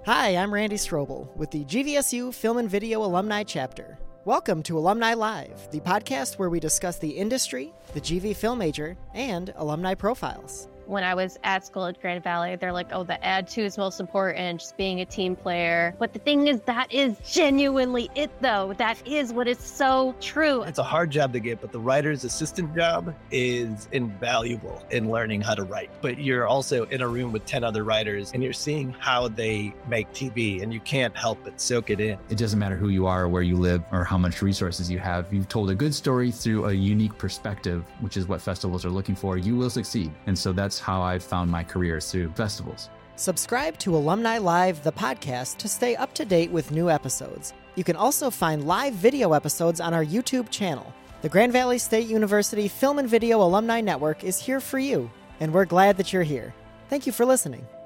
Hi, I'm Randy Strobel with the GVSU Film and Video Alumni Chapter. Welcome to Alumni Live, the podcast where we discuss the industry, the GV film major, and alumni profiles. When I was at school at Grand Valley, they're like, oh, the ad 2 is most important, just being a team player. But the thing is, that is genuinely it, though. That is what is so true. It's a hard job to get, but the writer's assistant job is invaluable in learning how to write. But you're also in a room with 10 other writers, and you're seeing how they make TV, and you can't help but soak it in. It doesn't matter who you are, or where you live, or how much resources you have. You've told a good story through a unique perspective, which is what festivals are looking for. You will succeed. And so that's how I've found my career, through festivals. Subscribe to Alumni Live, the podcast, to stay up to date with new episodes. You can also find live video episodes on our YouTube channel. The Grand Valley State University Film and Video Alumni Network is here for you, and we're glad that you're here. Thank you for listening.